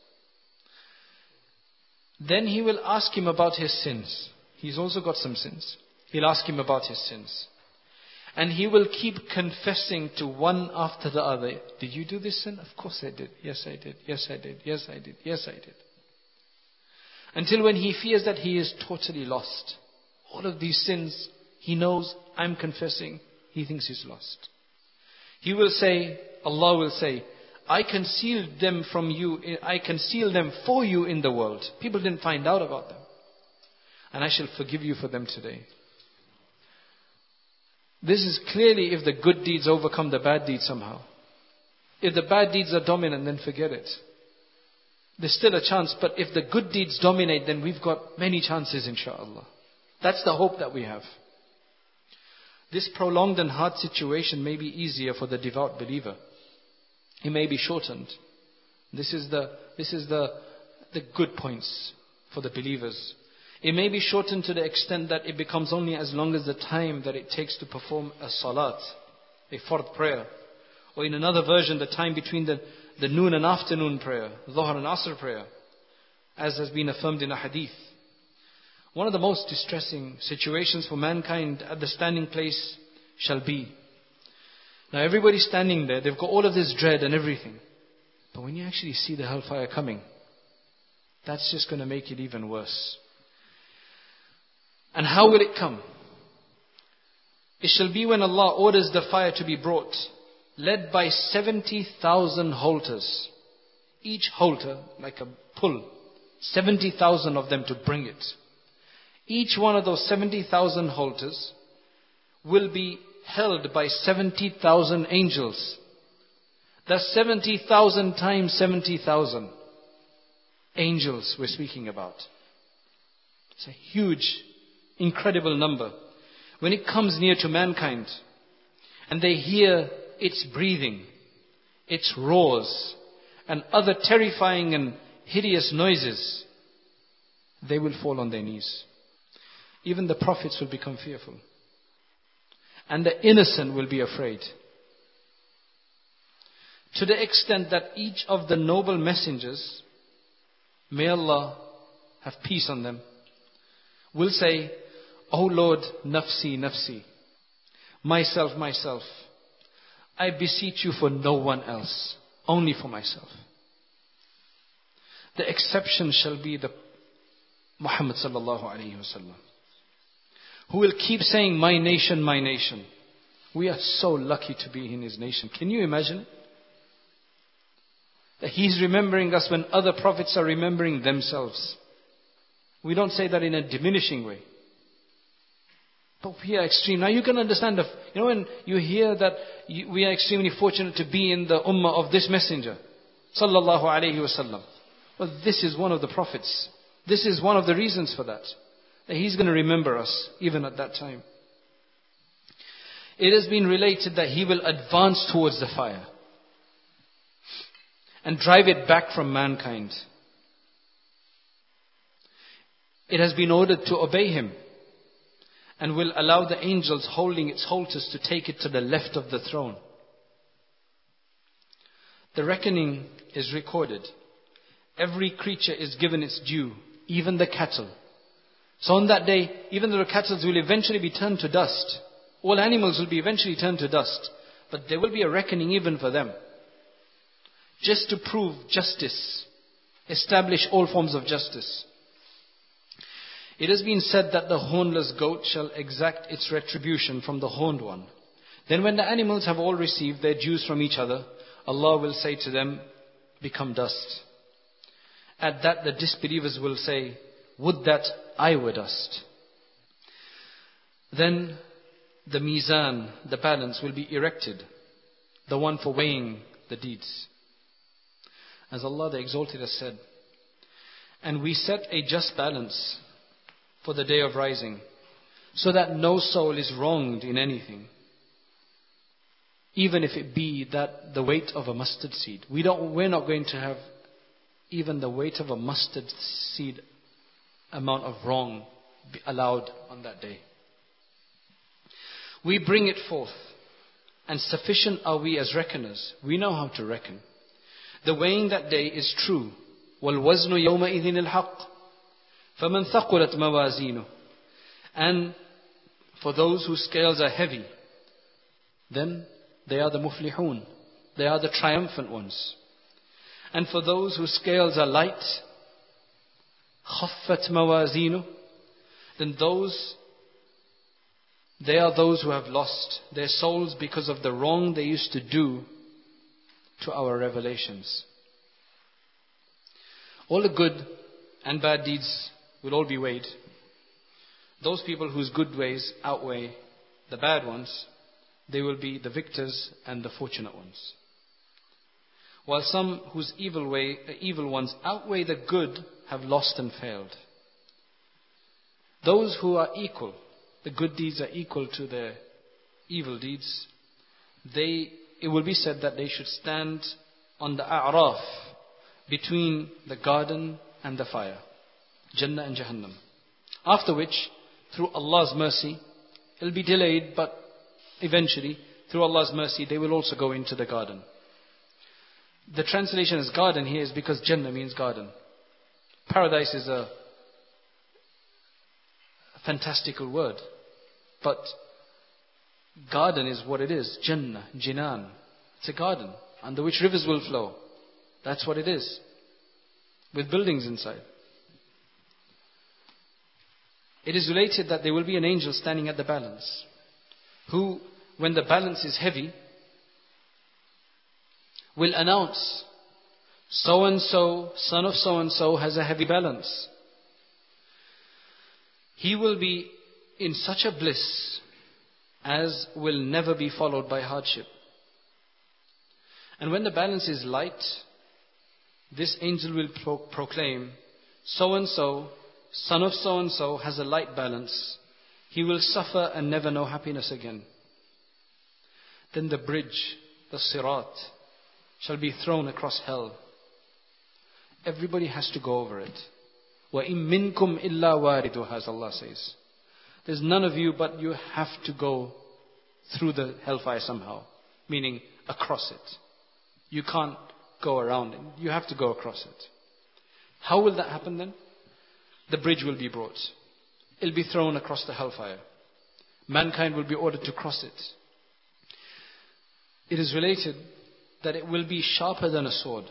Then he will ask him about his sins. He's also got some sins. He'll ask him about his sins. And he will keep confessing to one after the other. Did you do this sin? Of course I did. Yes I did. Yes I did. Yes I did. Yes I did. Until when he fears that he is totally lost. All of these sins, he knows, I'm confessing, he thinks he's lost. He will say, Allah will say, I concealed them from you, I concealed them for you in the world. People didn't find out about them. And I shall forgive you for them today. This is clearly if the good deeds overcome the bad deeds somehow. If the bad deeds are dominant, then forget it. There's still a chance, but if the good deeds dominate, then we've got many chances, inshaAllah. That's the hope that we have. This prolonged and hard situation may be easier for the devout believer. It may be shortened. This is the, this is the, the good points for the believers. It may be shortened to the extent that it becomes only as long as the time that it takes to perform a salat, a fard prayer. Or in another version, the time between the, the noon and afternoon prayer, Dhuhr and Asr prayer, as has been affirmed in a hadith. One of the most distressing situations for mankind at the standing place shall be. Now everybody's standing there, they've got all of this dread and everything. But when you actually see the hellfire coming, that's just going to make it even worse. And how will it come? It shall be when Allah orders the fire to be brought, led by seventy thousand halters. Each halter, like a pull, seventy thousand of them to bring it. Each one of those seventy thousand halters will be held by seventy thousand angels. That's seventy thousand times seventy thousand angels we're speaking about. It's a huge, incredible number. When it comes near to mankind and they hear its breathing, its roars and other terrifying and hideous noises, they will fall on their knees. Even the prophets will become fearful. And the innocent will be afraid. To the extent that each of the noble messengers, may Allah have peace on them, will say, O Lord, nafsi, nafsi, myself, myself, I beseech you for no one else, only for myself. The exception shall be the Muhammad sallallahu alayhi wa sallam, who will keep saying, my nation, my nation. We are so lucky to be in his nation. Can you imagine it? That he's remembering us when other prophets are remembering themselves. We don't say that in a diminishing way. But we are extreme. Now you can understand, if, you know, when you hear that you, we are extremely fortunate to be in the ummah of this messenger, sallallahu alayhi wa sallam. Well, this is one of the prophets. This is one of the reasons for that. That he's going to remember us even at that time. It has been related that he will advance towards the fire and drive it back from mankind. It has been ordered to obey him and will allow the angels holding its halters to take it to the left of the throne. The reckoning is recorded. Every creature is given its due, even the cattle. So on that day, even though the cattle will eventually be turned to dust, all animals will be eventually turned to dust, but there will be a reckoning even for them. Just to prove justice, establish all forms of justice. It has been said that the hornless goat shall exact its retribution from the horned one. Then when the animals have all received their dues from each other, Allah will say to them, become dust. At that the disbelievers will say, would that I were dust. Then the mizan, the balance, will be erected, the one for weighing the deeds. As Allah the Exalted has said, and we set a just balance for the day of rising, so that no soul is wronged in anything, even if it be that the weight of a mustard seed. We don't, we're not going to have even the weight of a mustard seed amount of wrong be allowed on that day. We bring it forth, and sufficient are we as reckoners. We know how to reckon. The weighing that day is true. وَالْوَزْنُ يَوْمَئِذٍ الْحَقِّ فَمَنْ ثَقُلَتْ مَوَازِينُهُ. And for those whose scales are heavy, then they are the muflihun. They are the triumphant ones. And for those whose scales are light, خَفَّتْ مَوَازِينُهُ, then those, they are those who have lost their souls because of the wrong they used to do to our revelations. All the good and bad deeds will all be weighed. Those people whose good ways outweigh the bad ones, they will be the victors and the fortunate ones. While some whose evil way, uh, evil ones outweigh the good have lost and failed. Those who are equal, the good deeds are equal to their evil deeds, they, it will be said that they should stand on the a'raf, between the garden and the fire, Jannah and Jahannam. After which, through Allah's mercy, it will be delayed, but eventually, through Allah's mercy, they will also go into the garden. The translation as garden here is because Jannah means garden. Paradise is a fantastical word, but garden is what it is. Jannah, Jinan. It's a garden under which rivers will flow. That's what it is, with buildings inside. It is related that there will be an angel standing at the balance, who, when the balance is heavy, will announce, so-and-so, son of so-and-so has a heavy balance. He will be in such a bliss as will never be followed by hardship. And when the balance is light, this angel will pro- proclaim, so-and-so, son of so-and-so has a light balance. He will suffer and never know happiness again. Then the bridge, the sirat, shall be thrown across hell. Everybody has to go over it. وَإِن مِّنكُمْ إِلَّا وَارِدُهَا, as Allah says. There's none of you, but you have to go through the hellfire somehow. Meaning, across it. You can't go around it. You have to go across it. How will that happen then? The bridge will be brought. It'll be thrown across the hellfire. Mankind will be ordered to cross it. It is related that it will be sharper than a sword,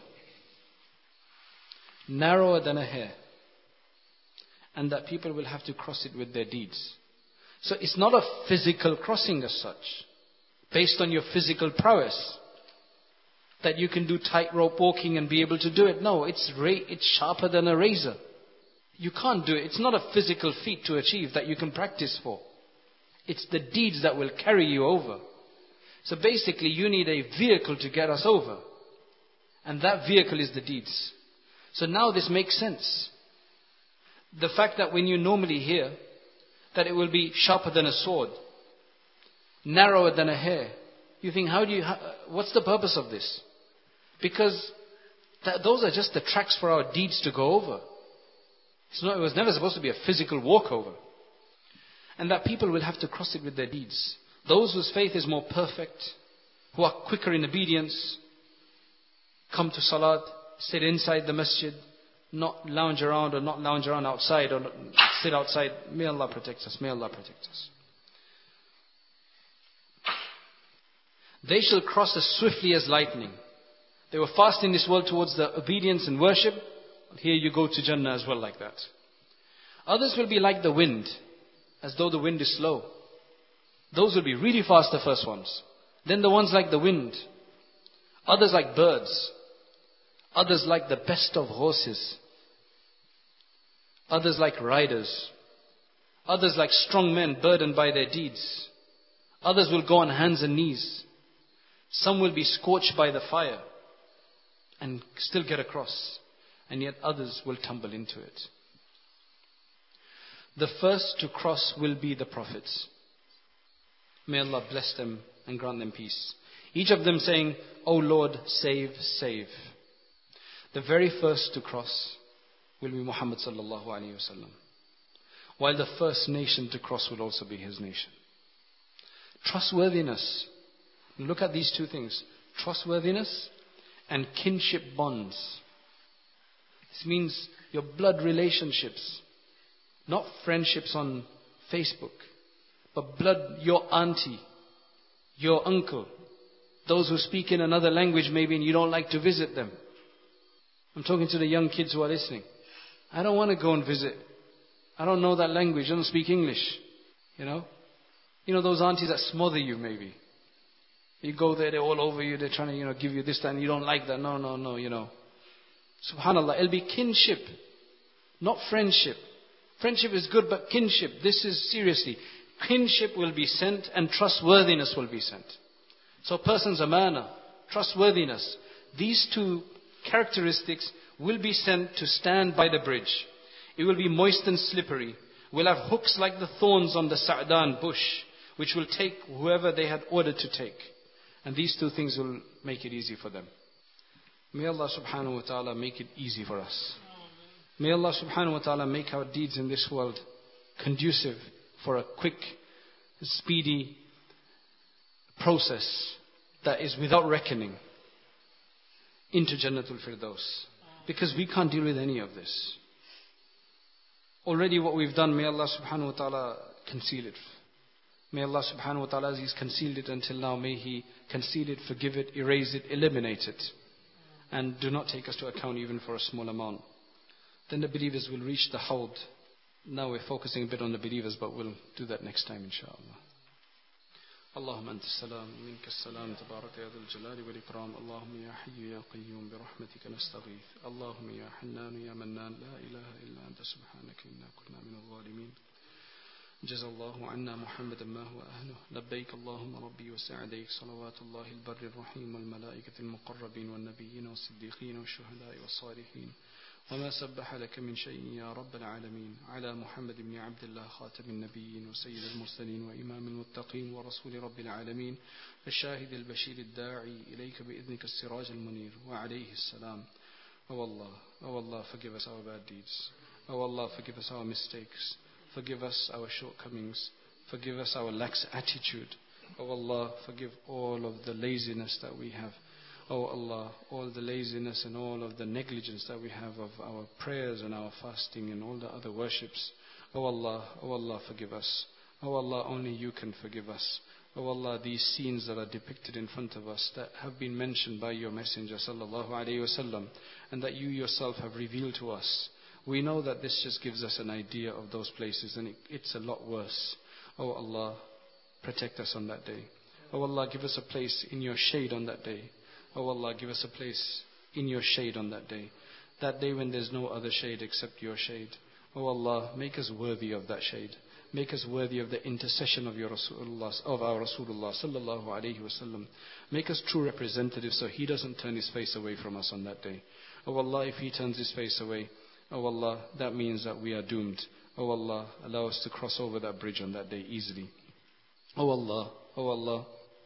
narrower than a hair, and that people will have to cross it with their deeds. So it's not a physical crossing as such, based on your physical prowess, that you can do tightrope walking and be able to do it. No, it's ra- it's sharper than a razor. You can't do it. It's not a physical feat to achieve that you can practice for. It's the deeds that will carry you over. So basically, you need a vehicle to get us over. And that vehicle is the deeds. So now this makes sense. The fact that when you normally hear that it will be sharper than a sword, narrower than a hair, you think, how do you, how, what's the purpose of this? Because that, those are just the tracks for our deeds to go over. It's not, it was never supposed to be a physical walkover. And that people will have to cross it with their deeds. Those whose faith is more perfect, who are quicker in obedience, come to salat, sit inside the masjid, not lounge around or not lounge around outside or sit outside. May Allah protect us. May Allah protect us. They shall cross as swiftly as lightning. They were fast in this world towards the obedience and worship. Here you go to Jannah as well like that. Others will be like the wind, as though the wind is slow. Those will be really fast, the first ones. Then the ones like the wind. Others like birds. Others like the best of horses. Others like riders. Others like strong men burdened by their deeds. Others will go on hands and knees. Some will be scorched by the fire and still get across. And yet others will tumble into it. The first to cross will be the prophets. May Allah bless them and grant them peace. Each of them saying, O Lord, save, save. The very first to cross will be Muhammad sallallahu alaihi wasallam. While the first nation to cross will also be his nation. Trustworthiness. Look at these two things. Trustworthiness and kinship bonds. This means your blood relationships. Not friendships on Facebook. But blood, your auntie, your uncle, those who speak in another language maybe and you don't like to visit them. I'm talking to the young kids who are listening. I don't want to go and visit. I don't know that language. I don't speak English. You know? You know those aunties that smother you maybe. You go there, they're all over you. They're trying to, you know, give you this, that, and you don't like that. No, no, no, you know. Subhanallah, it'll be kinship, not friendship. Friendship is good, but kinship, this is seriously. Kinship will be sent and trustworthiness will be sent. So a person's amana, trustworthiness, these two characteristics will be sent to stand by the bridge. It will be moist and slippery. We'll have hooks like the thorns on the Sa'dan bush, which will take whoever they had ordered to take. And these two things will make it easy for them. May Allah subhanahu wa ta'ala make it easy for us. May Allah subhanahu wa ta'ala make our deeds in this world conducive for a quick, speedy process that is without reckoning into Jannatul Firdaus. Because we can't deal with any of this. Already what we've done, may Allah subhanahu wa ta'ala conceal it. May Allah subhanahu wa ta'ala, as He's concealed it until now, may He conceal it, forgive it, erase it, eliminate it. And do not take us to account even for a small amount. Then the believers will reach the Hawd. Now we're focusing a bit on the believers, but we'll do that next time inshallah. اللهم أنت السلام ومنك السلام تبارك يا ذا الجلال والإكرام اللهم يا حي يا قيوم برحمتك نستغيث اللهم يا حنان يا منان لا إله إلا أنت سبحانك إنا كنا من الظالمين جزا الله عنا محمدا ما هو أهله لبيك اللهم ربي وسعديك صلوات الله البر الرحيم والملائكة المقربين والنبيين والصديقين والشهداء والصالحين وما سبح لك من شيء يا رب العالمين على محمد بن عبد الله خاتم النبيين وسيد المرسلين وإمام المتقين ورسول رب العالمين الشاهد البشير الداعي إليك بإذنك السراج المنير وعليه السلام. Oh Allah, oh Allah, forgive us our bad deeds. Oh Allah, forgive us our mistakes. Forgive us our shortcomings. Forgive us our lax attitude. Oh Allah, forgive all of the laziness that we have. Oh Allah, all the laziness and all of the negligence that we have of our prayers and our fasting and all the other worships. Oh Allah, oh Allah, forgive us. Oh Allah, only You can forgive us. Oh Allah, these scenes that are depicted in front of us that have been mentioned by Your Messenger sallallahu alaihi wasallam and that You Yourself have revealed to us. We know that this just gives us an idea of those places and it, it's a lot worse. Oh Allah, protect us on that day. Oh Allah, give us a place in Your shade on that day. Oh Allah, give us a place in Your shade on that day. That day when there's no other shade except Your shade. Oh Allah, make us worthy of that shade. Make us worthy of the intercession of your Rasulullah, of our Rasulullah sallallahu alaihi wasallam. Make us true representatives so He doesn't turn His face away from us on that day. Oh Allah, if He turns His face away, oh Allah, that means that we are doomed. Oh Allah, allow us to cross over that bridge on that day easily. Oh Allah, oh Allah,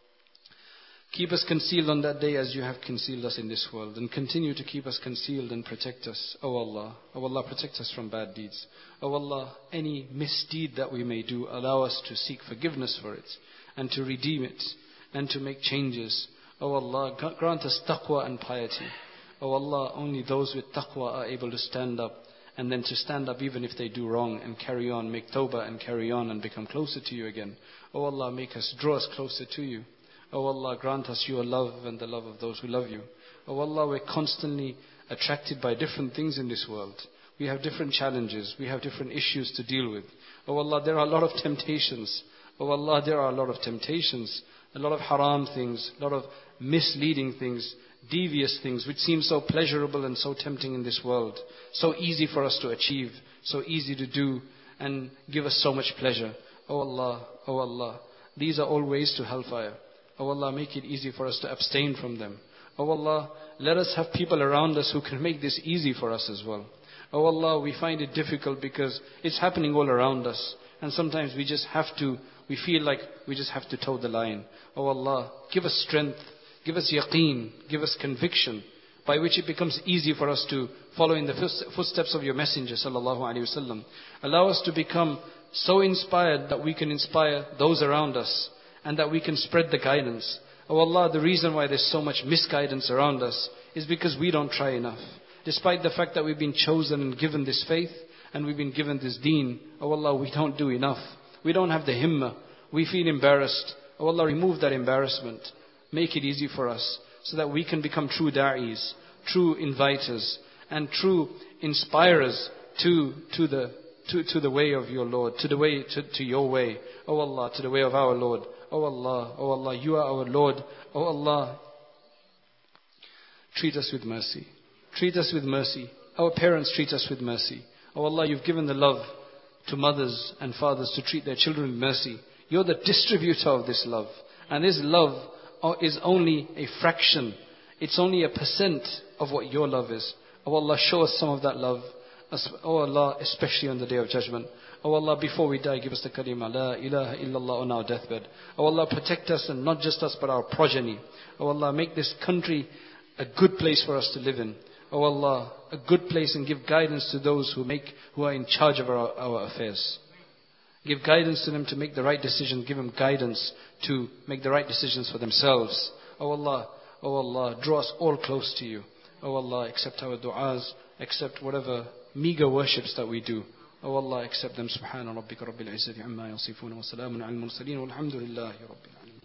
keep us concealed on that day as You have concealed us in this world, and continue to keep us concealed and protect us. Oh Allah, oh Allah, protect us from bad deeds. Oh Allah, any misdeed that we may do, allow us to seek forgiveness for it and to redeem it and to make changes. Oh Allah, grant us taqwa and piety. Oh Allah, only those with taqwa are able to stand up, and then to stand up even if they do wrong and carry on, make tawbah and carry on and become closer to You again. Oh Allah, make us, draw us closer to You. Oh Allah, grant us Your love and the love of those who love You. Oh Allah, we're constantly attracted by different things in this world. We have different challenges. We have different issues to deal with. Oh Allah, there are a lot of temptations. Oh Allah, there are a lot of temptations. A lot of haram things, a lot of misleading things, devious things which seem so pleasurable and so tempting in this world. So easy for us to achieve, so easy to do and give us so much pleasure. Oh Allah, oh Allah, these are all ways to hellfire. Oh Allah, make it easy for us to abstain from them. Oh Allah, let us have people around us who can make this easy for us as well. Oh Allah, we find it difficult because it's happening all around us. And sometimes we just have to, we feel like we just have to toe the line. Oh Allah, give us strength, give us yaqeen, give us conviction, by which it becomes easy for us to follow in the footsteps of Your Messenger sallallahu alaihi wasallam. Allow us to become so inspired that we can inspire those around us, and that we can spread the guidance. Oh Allah, the reason why there's so much misguidance around us is because we don't try enough. Despite the fact that we've been chosen and given this faith, and we've been given this deen, oh Allah, we don't do enough. We don't have the himmah. We feel embarrassed. Oh Allah, remove that embarrassment. Make it easy for us, so that we can become true da'is, true inviters, and true inspirers to, to the To, to the way of your Lord, to the way, to, to your way. Oh Allah, to the way of our Lord. Oh Allah, oh Allah, you are our Lord. Oh Allah, treat us with mercy. Treat us with mercy. Our parents treat us with mercy. Oh Allah, you've given the love to mothers and fathers to treat their children with mercy. You're the distributor of this love. And this love is only a fraction. It's only a percent of what your love is. Oh Allah, show us some of that love. Oh Allah, especially on the Day of Judgment. Oh Allah, before we die, give us the kalima, La ilaha illallah on our deathbed. Oh Allah, protect us, and not just us, but our progeny. Oh Allah, make this country a good place for us to live in. Oh Allah, a good place, and give guidance to those who make, who are in charge of our, our affairs. Give guidance to them to make the right decision. Give them guidance to make the right decisions for themselves. Oh Allah, oh Allah, draw us all close to you. Oh Allah, accept our du'as, accept whatever meager worships that we do. Oh Allah, accept them. Subhana rabbika rabbil izzati amma yasifun wa salamun al mursaleen walhamdulillahi rabbil alamin.